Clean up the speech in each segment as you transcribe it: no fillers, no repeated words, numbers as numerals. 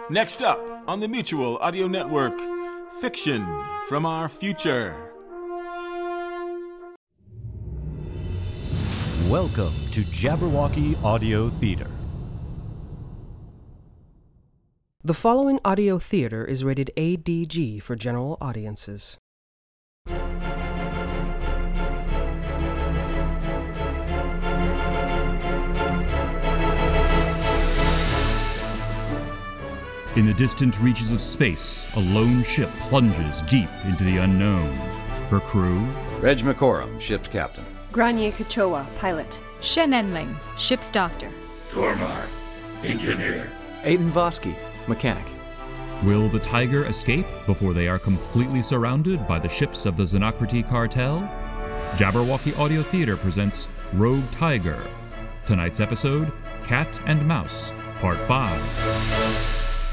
Next up on the Mutual Audio Network, Fiction from Our Future. Welcome to Jabberwocky Audio Theater. The following audio theater is rated ADG for general audiences. In the distant reaches of space, a lone ship plunges deep into the unknown. Her crew? Reg McCorum, ship's captain. Granier Kachowa, pilot. Shen Enling, ship's doctor. Tormar, engineer. Aiden Vosky, mechanic. Will the Tiger escape before they are completely surrounded by the ships of the Xenocrity cartel? Jabberwocky Audio Theater presents Rogue Tiger. Tonight's episode, Cat and Mouse, Part 5.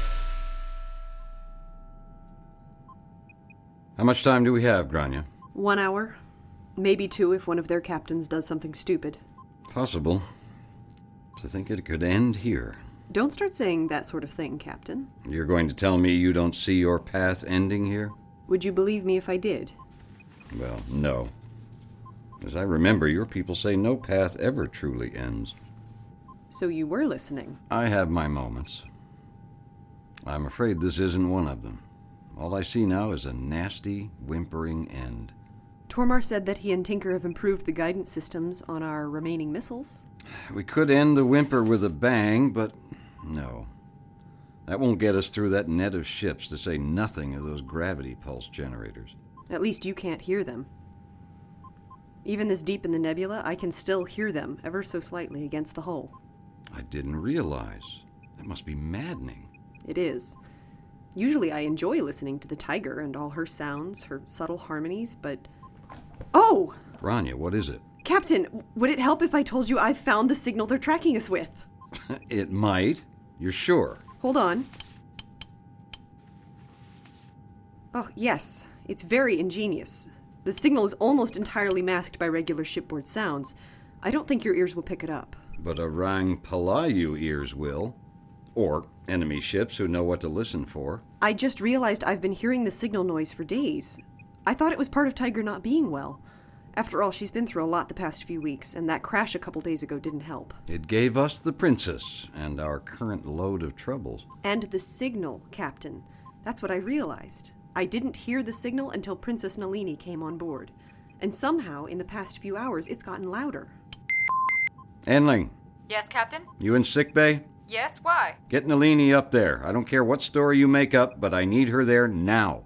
How much time do we have, Grania? 1 hour. Maybe 2 if one of their captains does something stupid. Possible. To think it could end here. Don't start saying that sort of thing, Captain. You're going to tell me you don't see your path ending here? Would you believe me if I did? Well, no. As I remember, your people say no path ever truly ends. So you were listening. I have my moments. I'm afraid this isn't one of them. All I see now is a nasty, whimpering end. Tormar said that he and Tinker have improved the guidance systems on our remaining missiles. We could end the whimper with a bang, but no. That won't get us through that net of ships, to say nothing of those gravity pulse generators. At least you can't hear them. Even this deep in the nebula, I can still hear them, ever so slightly, against the hull. I didn't realize. That must be maddening. It is. Usually I enjoy listening to the Tiger and all her sounds, her subtle harmonies, but... Oh! Grania, what is it? Captain, would it help if I told you I've found the signal they're tracking us with? It might. You're sure? Hold on. Oh, yes. It's very ingenious. The signal is almost entirely masked by regular shipboard sounds. I don't think your ears will pick it up. But Orang Palayu ears will. Or enemy ships who know what to listen for. I just realized I've been hearing the signal noise for days. I thought it was part of Tiger not being well. After all, she's been through a lot the past few weeks, and that crash a couple days ago didn't help. It gave us the princess and our current load of troubles. And the signal, Captain. That's what I realized. I didn't hear the signal until Princess Nalini came on board. And somehow, in the past few hours, it's gotten louder. Enling. Yes, Captain? You in sickbay? Yes, why? Get Nalini up there. I don't care what story you make up, but I need her there now.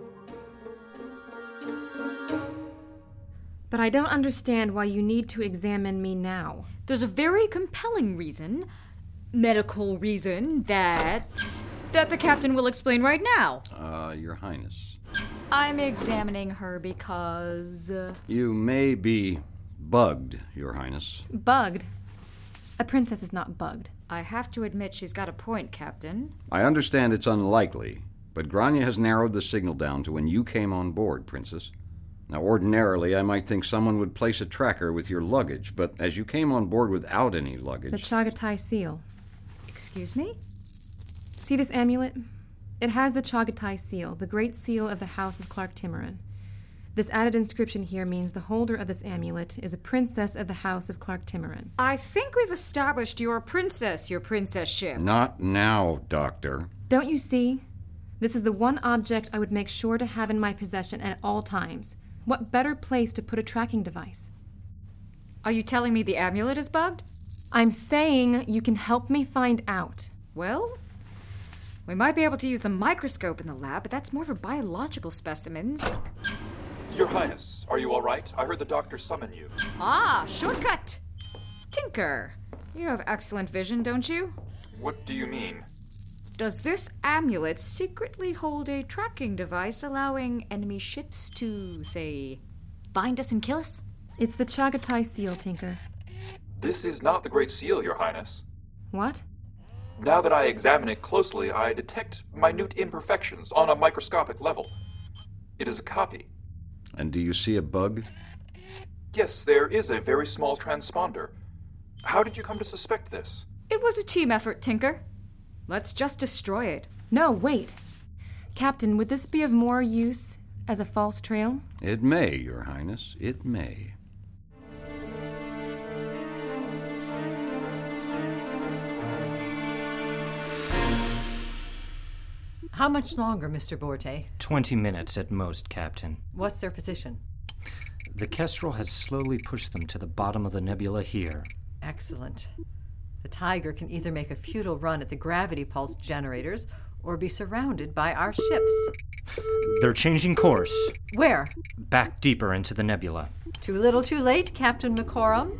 But I don't understand why you need to examine me now. There's a very compelling reason, medical reason, that the Captain will explain right now. Your Highness. I'm examining her because... You may be bugged, Your Highness. Bugged? A princess is not bugged. I have to admit she's got a point, Captain. I understand it's unlikely, but Grania has narrowed the signal down to when you came on board, Princess. Now, ordinarily, I might think someone would place a tracker with your luggage, but as you came on board without any luggage... The Chagatai seal. Excuse me? See this amulet? It has the Chagatai seal, the great seal of the House of Clark Timoran. This added inscription here means the holder of this amulet is a princess of the House of Clark Timoran. I think we've established you're a princess, your princess ship. Not now, Doctor. Don't you see? This is the one object I would make sure to have in my possession at all times. What better place to put a tracking device? Are you telling me the amulet is bugged? I'm saying you can help me find out. Well, we might be able to use the microscope in the lab, but that's more for biological specimens. Your Highness, are you all right? I heard the doctor summon you. Ah, shortcut! Tinker, you have excellent vision, don't you? What do you mean? Does this amulet secretly hold a tracking device allowing enemy ships to, say, find us and kill us? It's the Chagatai seal, Tinker. This is not the Great Seal, Your Highness. What? Now that I examine it closely, I detect minute imperfections on a microscopic level. It is a copy. And do you see a bug? Yes, there is a very small transponder. How did you come to suspect this? It was a team effort, Tinker. Let's just destroy it. No, wait. Captain, would this be of more use as a false trail? It may, Your Highness. It may. How much longer, Mr. Borte? 20 minutes at most, Captain. What's their position? The Kestrel has slowly pushed them to the bottom of the nebula here. Excellent. The Tiger can either make a futile run at the gravity pulse generators or be surrounded by our ships. They're changing course. Where? Back deeper into the nebula. Too little too late, Captain McCorum.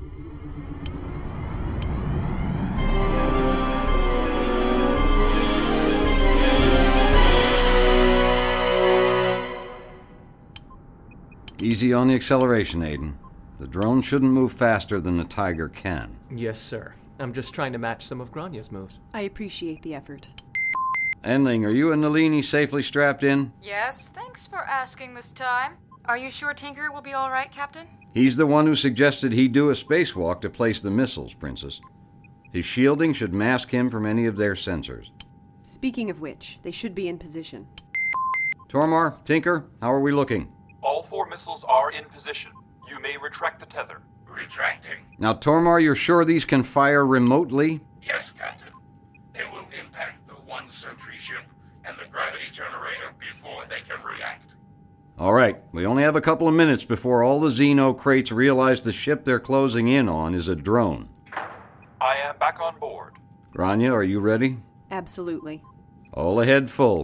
Easy on the acceleration, Aiden. The drone shouldn't move faster than the Tiger can. Yes, sir. I'm just trying to match some of Granya's moves. I appreciate the effort. Endling, are you and Nalini safely strapped in? Yes, thanks for asking this time. Are you sure Tinker will be all right, Captain? He's the one who suggested he do a spacewalk to place the missiles, Princess. His shielding should mask him from any of their sensors. Speaking of which, they should be in position. Tormar, Tinker, how are we looking? All 4 missiles are in position. You may retract the tether. Retracting. Now, Tormar, you're sure these can fire remotely? Yes, Captain. They will impact the 1 sentry ship and the gravity generator before they can react. All right, we only have a couple of minutes before all the Xeno crates realize the ship they're closing in on is a drone. I am back on board. Grania, are you ready? Absolutely. All ahead full.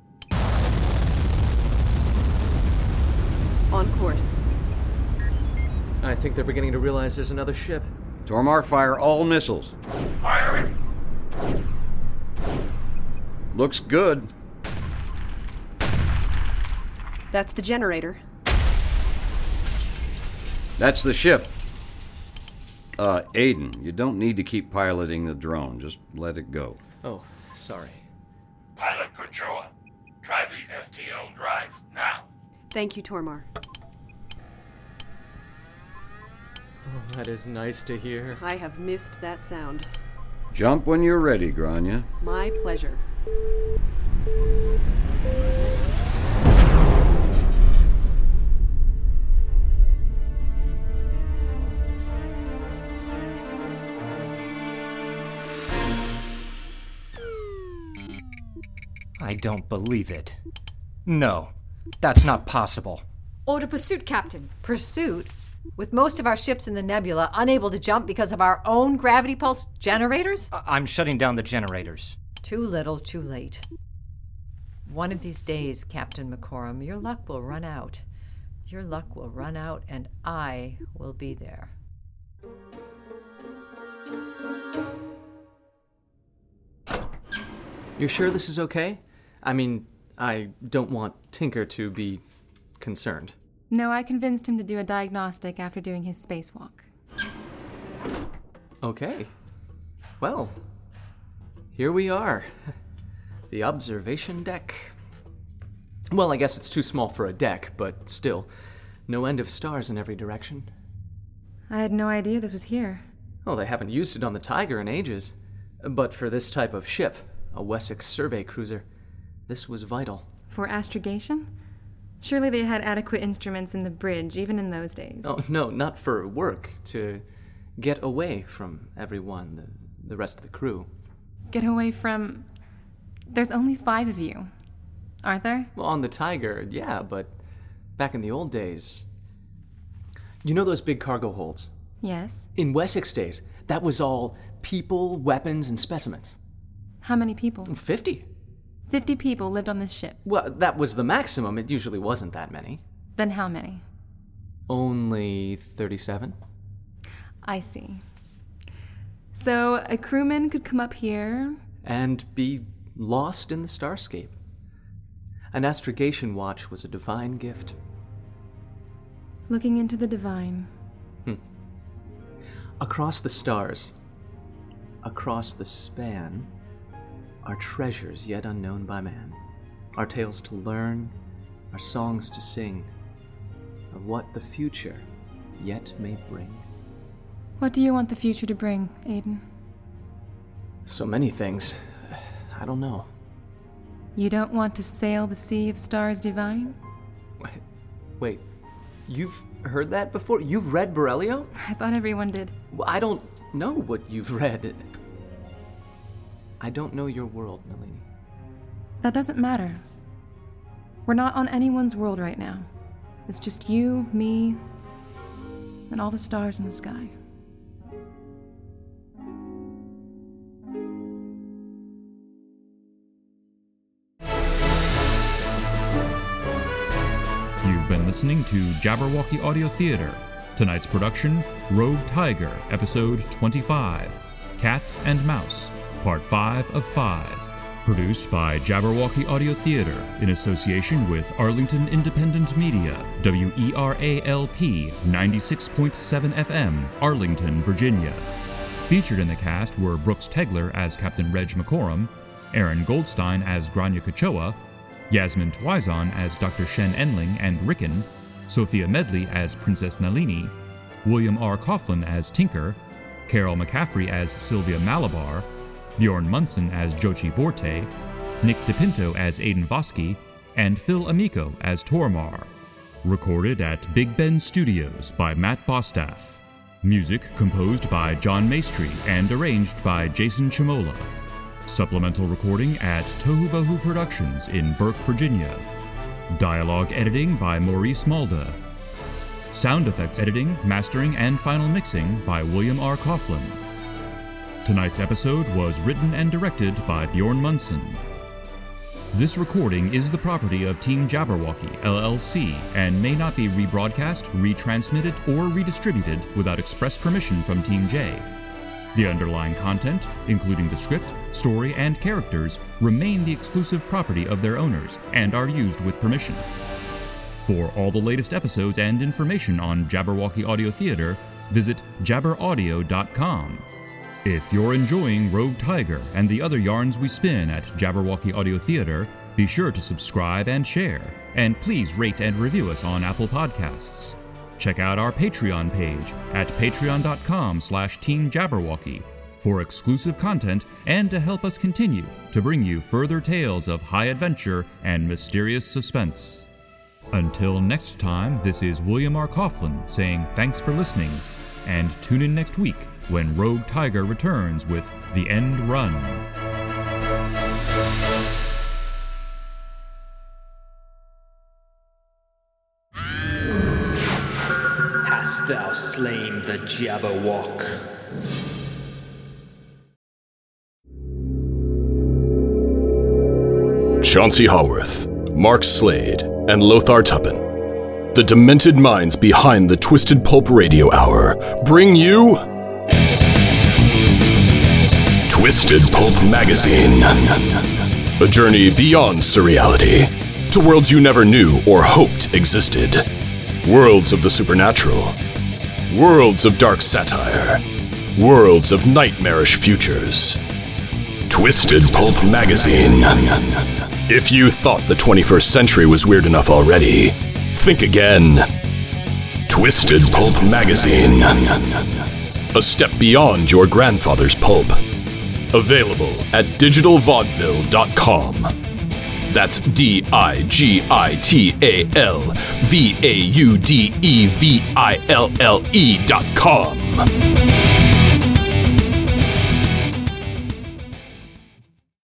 On course. I think they're beginning to realize there's another ship. Tormar, fire all missiles. Firing. Looks good. That's the generator. That's the ship. Aiden, you don't need to keep piloting the drone. Just let it go. Oh, sorry. Pilot Kochoa, try the FTL drive now. Thank you, Tormar. Oh, that is nice to hear. I have missed that sound. Jump when you're ready, Grania. My pleasure. I don't believe it. No, that's not possible. Order pursuit, Captain. Pursuit? With most of our ships in the nebula unable to jump because of our own gravity pulse generators? I'm shutting down the generators. Too little, too late. One of these days, Captain McCorum, your luck will run out. Your luck will run out, and I will be there. You're sure this is okay? I mean, I don't want Tinker to be concerned. No, I convinced him to do a diagnostic after doing his spacewalk. Okay. Well, here we are. The observation deck. Well, I guess it's too small for a deck, but still, no end of stars in every direction. I had no idea this was here. Oh, they haven't used it on the Tiger in ages. But for this type of ship, a Wessex survey cruiser, this was vital. For astrogation? Surely they had adequate instruments in the bridge, even in those days. Oh, no, not for work. To get away from everyone, the rest of the crew. Get away from... There's only 5 of you, aren't there? Well, on the Tiger, yeah, but back in the old days... You know those big cargo holds? Yes. In Wessex days, that was all people, weapons, and specimens. How many people? 50. 50 people lived on this ship. Well, that was the maximum. It usually wasn't that many. Then how many? Only 37. I see. So a crewman could come up here... and be lost in the starscape. An astrogation watch was a divine gift. Looking into the divine. Across the stars, across the span, are treasures yet unknown by man. Our tales to learn, our songs to sing, of what the future yet may bring. What do you want the future to bring, Aiden? So many things. I don't know. You don't want to sail the sea of stars divine? Wait, you've heard that before? You've read Borrelio? I thought everyone did. Well, I don't know what you've read. I don't know your world, Nalini. That doesn't matter. We're not on anyone's world right now. It's just you, me, and all the stars in the sky. You've been listening to Jabberwocky Audio Theater. Tonight's production, Rogue Tiger, Episode 25, Cat and Mouse, Part 5 of 5. Produced by Jabberwocky Audio Theater in association with Arlington Independent Media, WERALP 96.7 FM, Arlington, Virginia. Featured in the cast were Brooks Tegler as Captain Reg McCorum, Aaron Goldstein as Grania Kachowa, Yasmin Twizon as Dr. Shen Enling and Rickon, Sophia Medley as Princess Nalini, William R. Coughlin as Tinker, Carol McCaffrey as Sylvia Malabar, Bjorn Munson as Jochi Borte, Nick DePinto as Aidan Vosky, and Phil Amico as Tormar. Recorded at Big Ben Studios by Matt Bostaff. Music composed by John Maestri and arranged by Jason Chimola. Supplemental recording at Tohubohu Productions in Burke, Virginia. Dialogue editing by Maurice Malda. Sound effects editing, mastering, and final mixing by William R. Coughlin. Tonight's episode was written and directed by Bjorn Munson. This recording is the property of Team Jabberwocky, LLC, and may not be rebroadcast, retransmitted, or redistributed without express permission from Team J. The underlying content, including the script, story, and characters, remain the exclusive property of their owners and are used with permission. For all the latest episodes and information on Jabberwocky Audio Theater, visit jabberaudio.com. If you're enjoying Rogue Tiger and the other yarns we spin at Jabberwocky Audio Theater, be sure to subscribe and share, and please rate and review us on Apple Podcasts. Check out our Patreon page at patreon.com/teamjabberwocky for exclusive content and to help us continue to bring you further tales of high adventure and mysterious suspense. Until next time, this is William R. Coughlin saying thanks for listening, and tune in next week when Rogue Tiger returns with The End Run. Hast thou slain the Jabberwock? Chauncey Haworth, Mark Slade, and Lothar Tuppen, the demented minds behind the Twisted Pulp Radio Hour, bring you Twisted Pulp Magazine. A journey beyond surreality to worlds you never knew or hoped existed. Worlds of the supernatural. Worlds of dark satire. Worlds of nightmarish futures. Twisted Pulp Magazine. If you thought the 21st century was weird enough already, think again. Twisted Pulp Magazine. A step beyond your grandfather's pulp. Available at digitalvaudeville.com. That's digitalvaudeville.com.